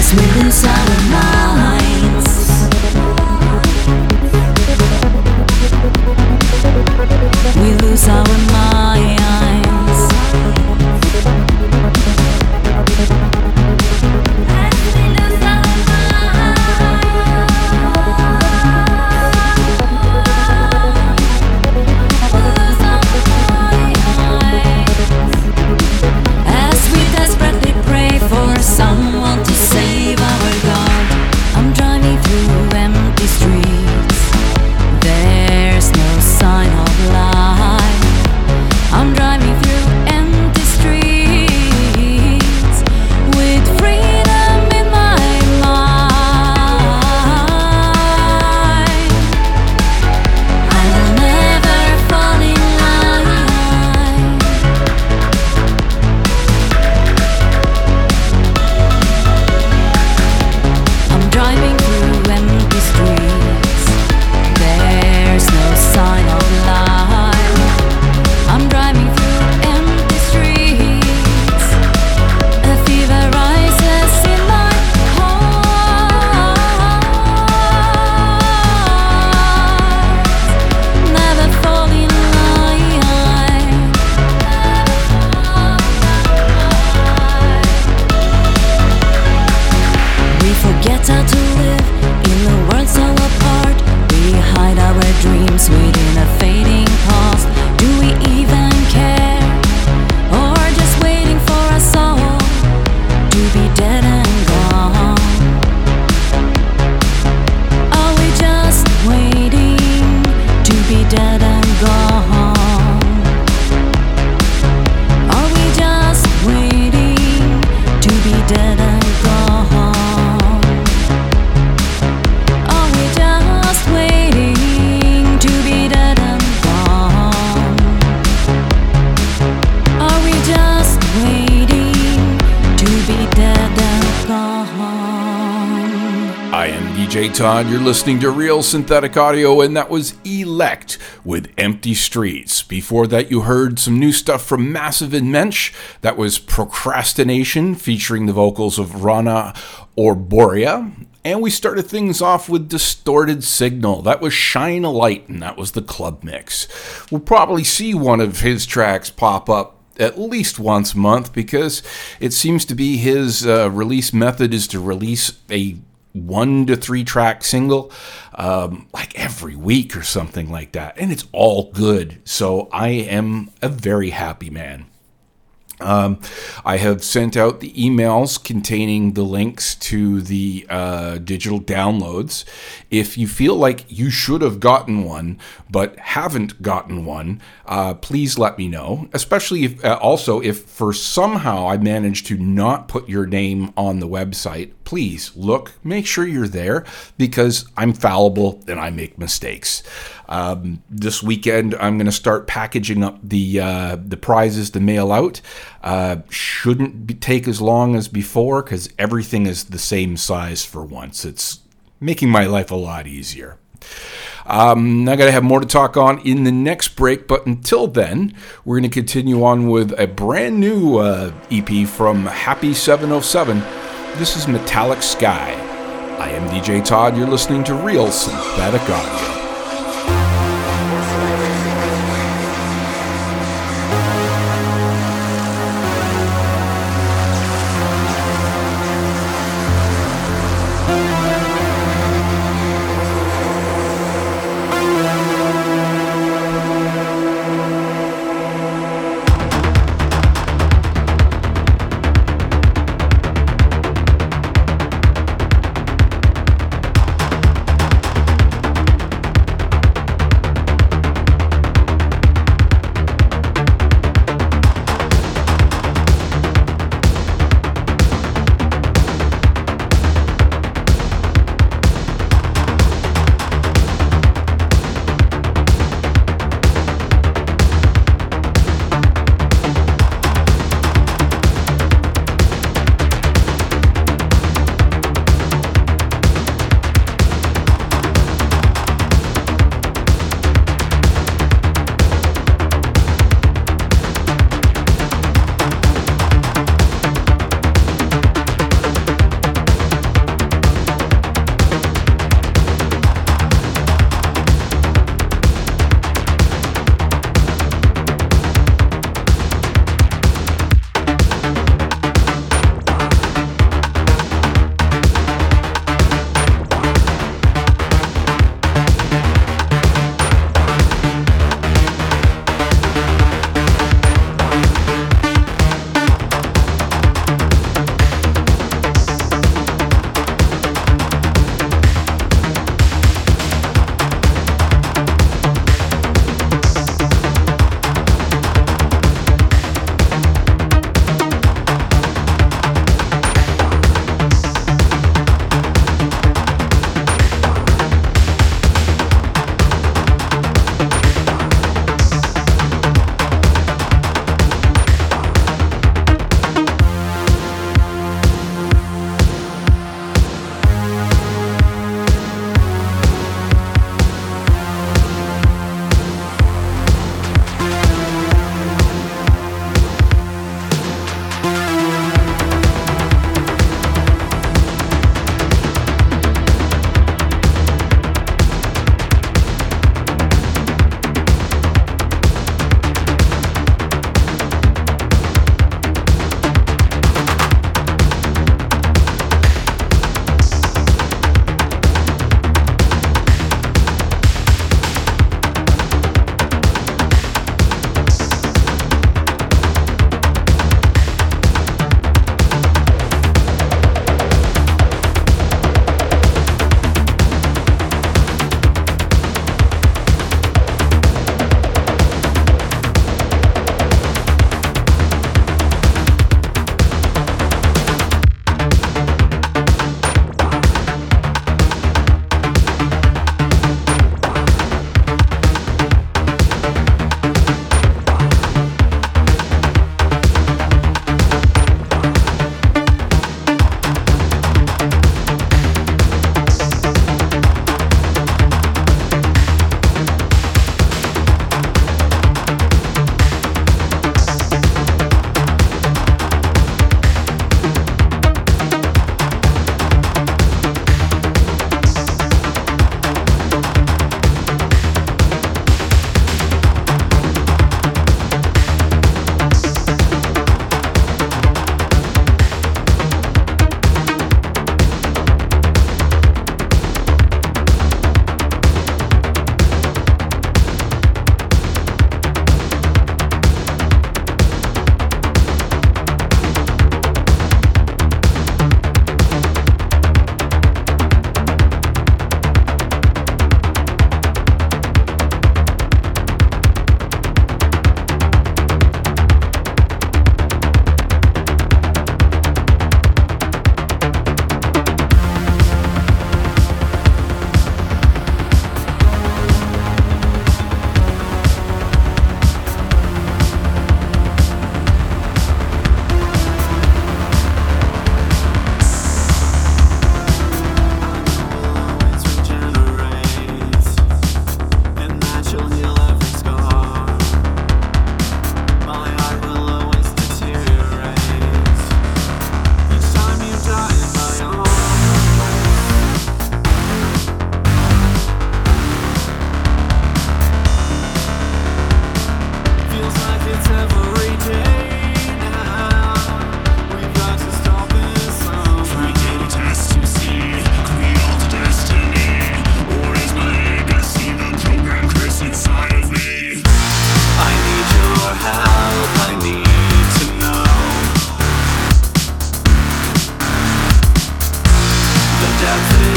DJ Todd, you're listening to Real Synthetic Audio, and that was Elect with Empty Streets. Before that, you heard some new stuff from Massive and Mensch. That was Procrastination, featuring the vocals of Rana Orboria. And we started things off with Distorted Signal. That was Shine a Light, and that was the club mix. We'll probably see one of his tracks pop up at least once a month, because it seems to be his release method is to release a 1 to 3 track single like every week or something like that, and it's all good. So I am a very happy man. I have sent out the emails containing the links to the digital downloads. If you feel like you should have gotten one but haven't gotten one, please let me know. Especially if also if for somehow I managed to not put your name on the website, please look, make sure you're there, because I'm fallible and I make mistakes. This weekend, I'm going to start packaging up the prizes to mail out. Shouldn't take as long as before, because everything is the same size for once. It's making my life a lot easier. I got to have more to talk on in the next break, but until then, we're going to continue on with a brand new EP from Happy 707. This is Metallic Sky. I am DJ Todd. You're listening to Real Synthetic Audio.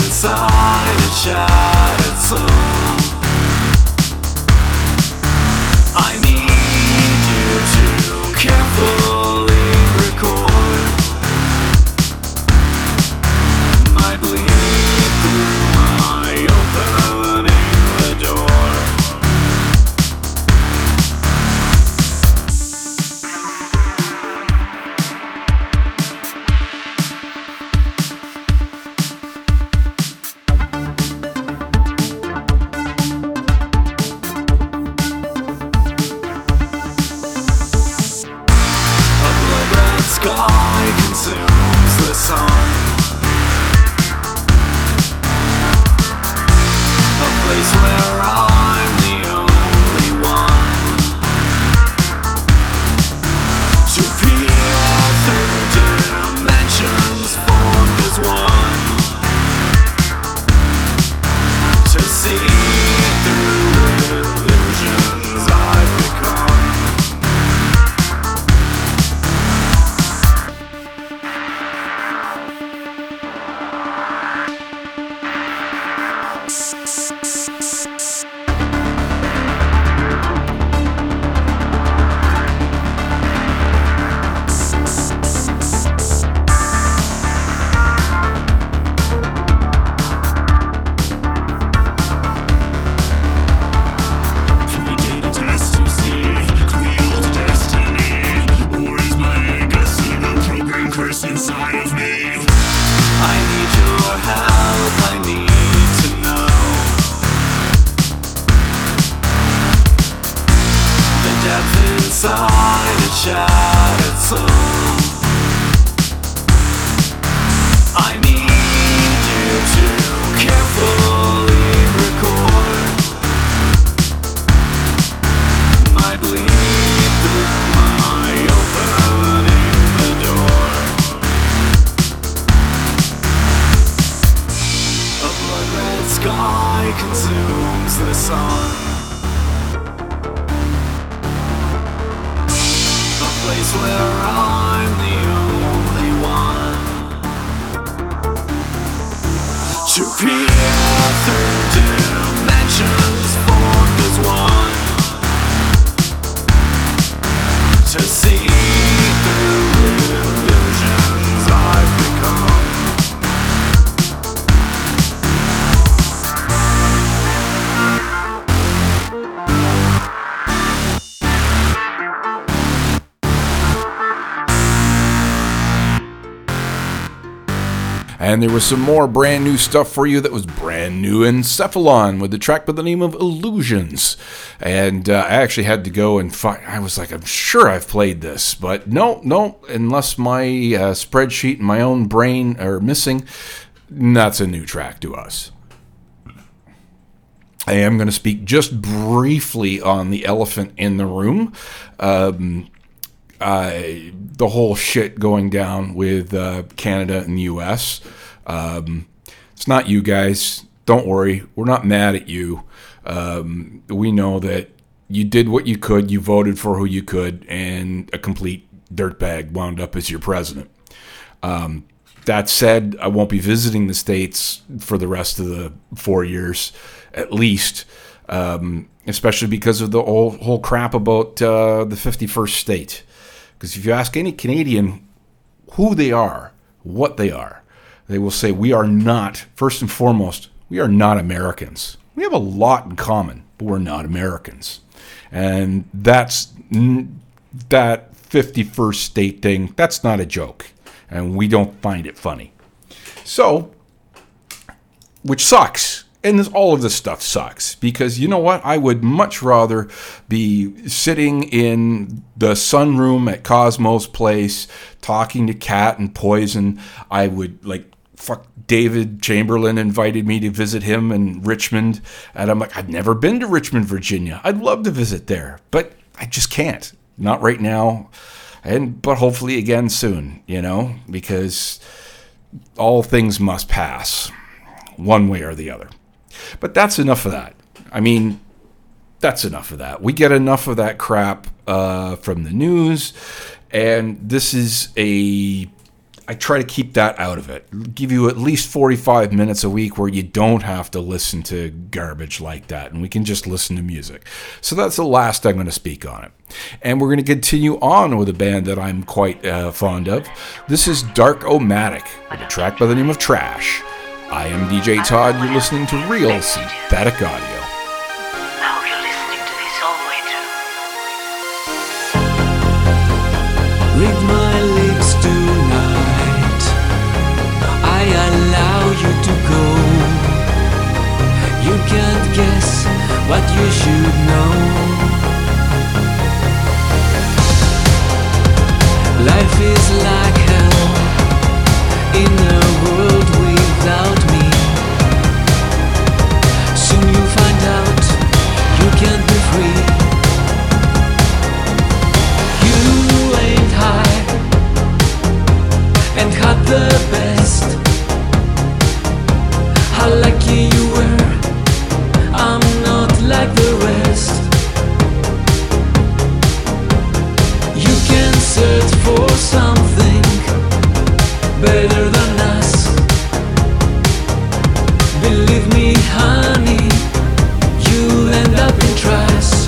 inside a shattered soul. I need you to carefully record my bleed through my opening the door. Sky consumes the sun. A place where I'm the only one to peer through dimensions formed as one, to see through illusions I've become. Inside of me, I need your help, I need to know the depth inside a shattered soul. I need you to carefully record my bleed through my opening the door. The sky consumes the sun. A place where I'm the only one to peer through dimensions formed as one, to see through illusions I've become. And there was some more brand new stuff for you that was brand new. Encephalon with the track by the name of Illusions. And I actually had to go and find, I was like, I'm sure I've played this. But no, unless my spreadsheet and my own brain are missing, that's a new track to us. I am going to speak just briefly on the elephant in the room. The whole shit going down with Canada and the U.S. It's not you guys. Don't worry. We're not mad at you. We know that you did what you could. You voted for who you could, and a complete dirtbag wound up as your president. That said, I won't be visiting the States for the rest of the 4 years, at least, especially because of the whole crap about the 51st state. Because if you ask any Canadian who they are, what they are, they will say we are not, first and foremost, we are not Americans. We have a lot in common, but we're not Americans. And that 51st state thing, that's not a joke. And we don't find it funny. So, which sucks. And all of this stuff sucks because you know what? I would much rather be sitting in the sunroom at Cosmo's place talking to Cat and Poison. I would David Chamberlain invited me to visit him in Richmond. And I'm like, I've never been to Richmond, Virginia. I'd love to visit there, but I just can't. Not right now. But hopefully again soon, because all things must pass one way or the other. But that's enough of that. That's enough of that. We get enough of that crap from the news, and this is a I try to keep that out of it. Give you at least 45 minutes a week where you don't have to listen to garbage like that, and we can just listen to music. So that's the last I'm going to speak on it. And we're going to continue on with a band that I'm quite fond of. This is Dark-O-Matic with a track by the name of Trash. I am DJ Todd. You're listening to Real Synthetic Audio. Read my lips tonight. I allow you to go. You can't guess what you should know. Life is like hell in a world without me. Soon you find out you can't be free. And had the best. How lucky you were. I'm not like the rest. You can search for something better than us. Believe me, honey, you'll end up in trance.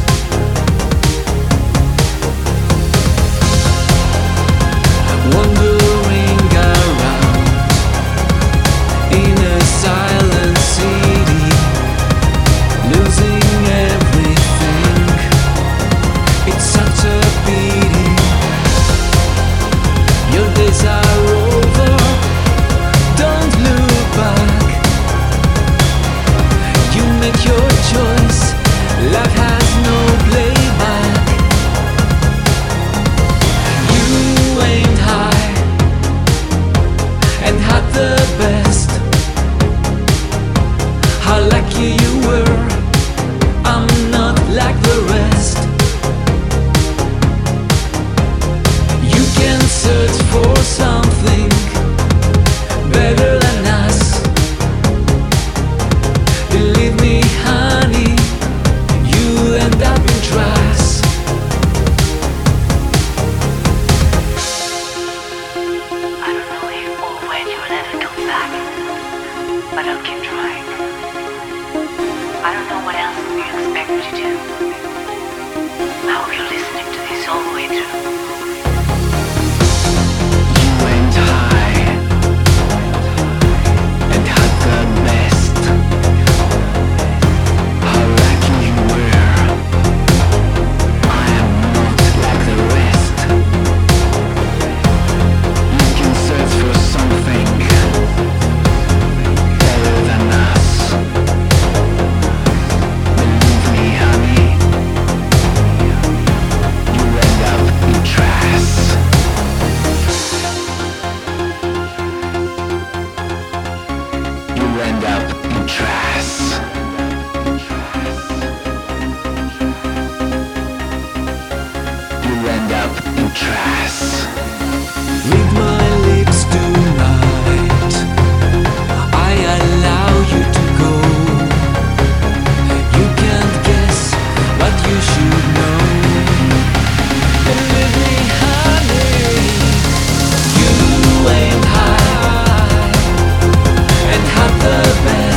Wandering around in a silent city, losing everything. It's such a pity. Your days are over. Don't look back. You make your choice. Life has no playback. You aimed high and had the best. How lucky you were. I'm not like the rest. You can search for something better than us. Believe me, honey, you end up in trance. I don't know if or when you will ever come back, but I'll keep trying. I don't know what else you expect me to do. I hope you're listening to this all the way through. You went high and had the best. How lucky you were. I am not like the rest. You can search for something better than us. Believe me, honey, you end up in trance. You end up in trance. You end up in trance. Read my lips tonight. I allow you to go. You can't guess what you should know. Believe me, honey, you aim high and have the best.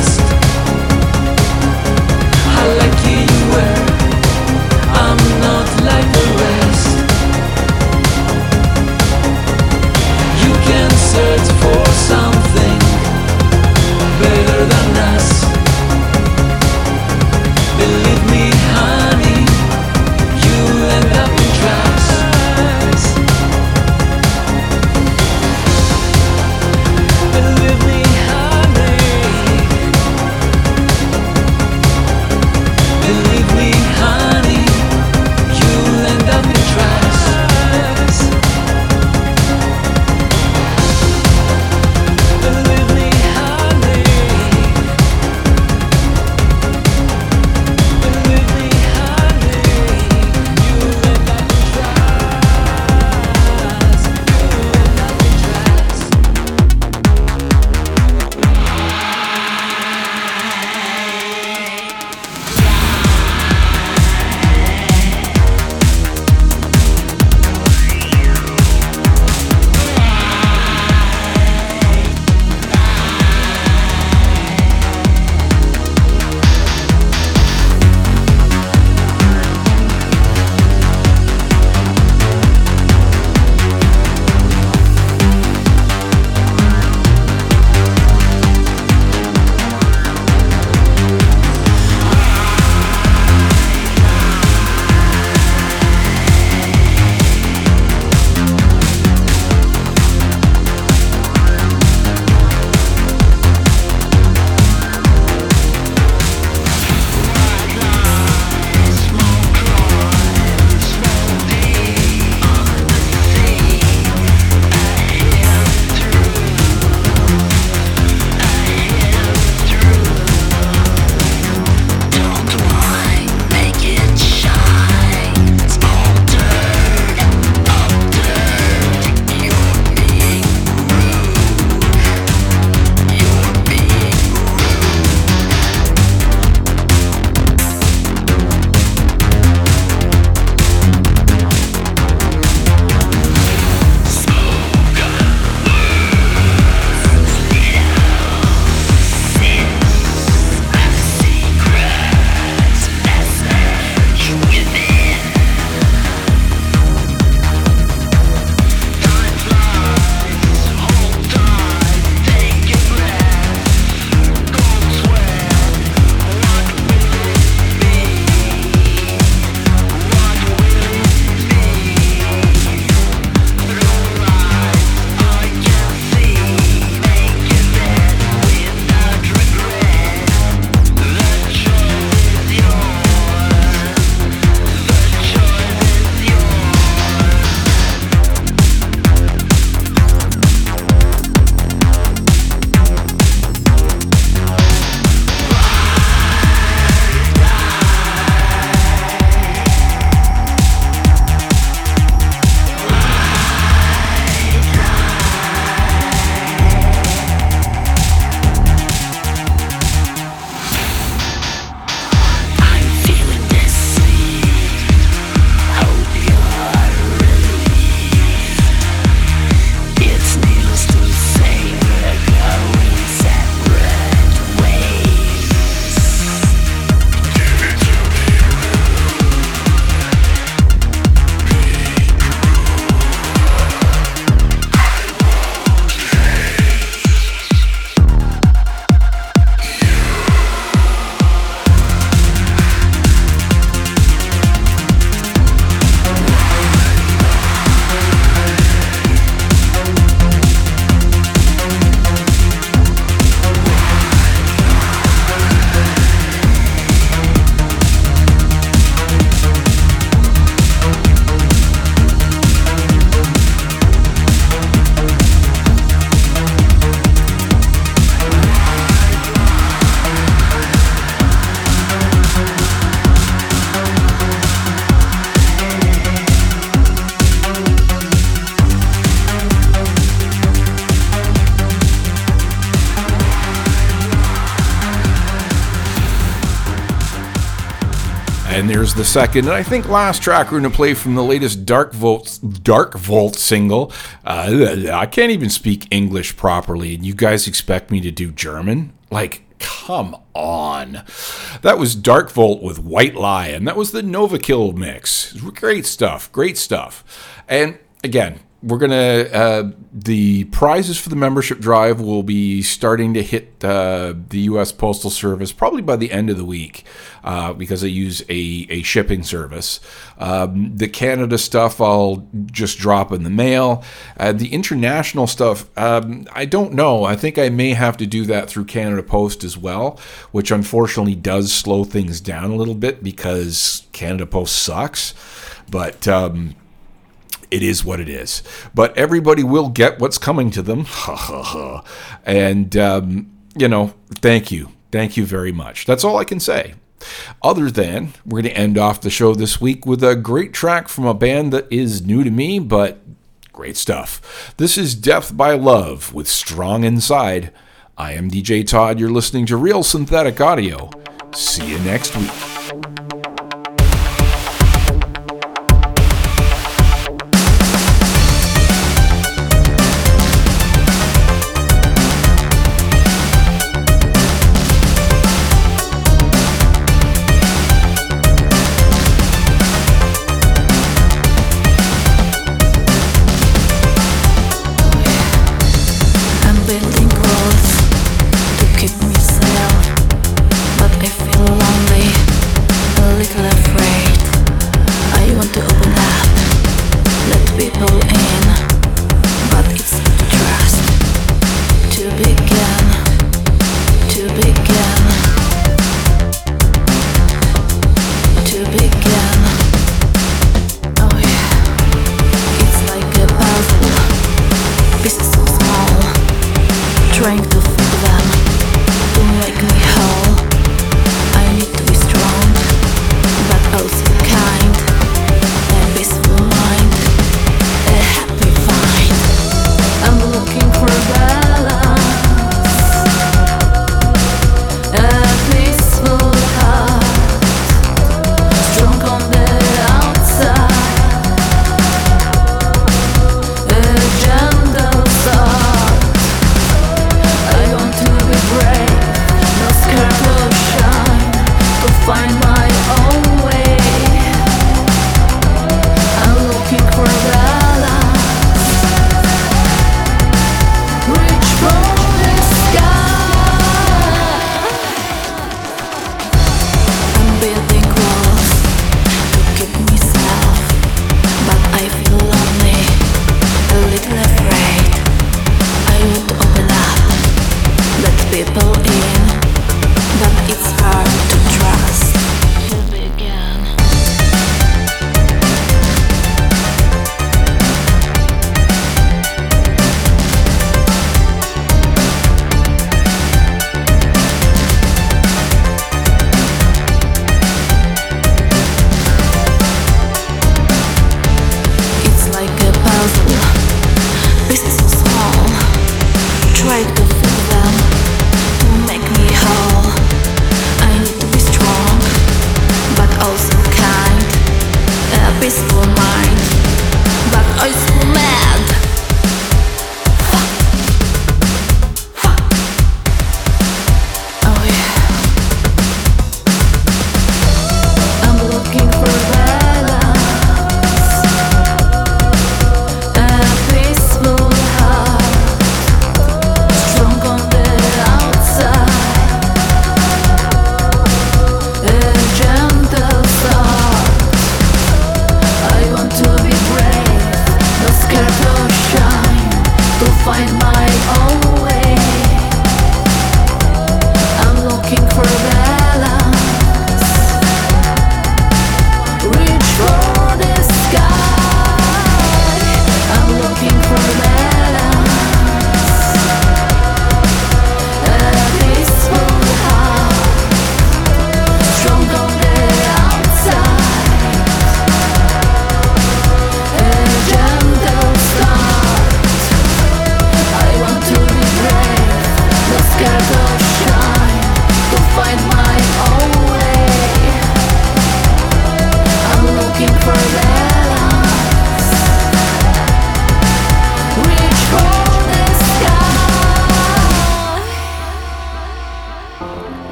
And there's the second, and I think last track we're going to play from the latest Dark Volt single. I can't even speak English properly, and you guys expect me to do German? Like, come on. That was Dark Volt with White Lion. That was the Novakill mix. Great stuff. Great stuff. And again, we're going to, the prizes for the membership drive will be starting to hit the U.S. Postal Service probably by the end of the week because I use a shipping service. The Canada stuff I'll just drop in the mail. The international stuff, I don't know. I think I may have to do that through Canada Post as well, which unfortunately does slow things down a little bit because Canada Post sucks. But it is what it is. But everybody will get what's coming to them. And, thank you. Thank you very much. That's all I can say. Other than, we're going to end off the show this week with a great track from a band that is new to me, but great stuff. This is Death by Love with Strong Inside. I am DJ Todd. You're listening to Real Synthetic Audio. See you next week. Find my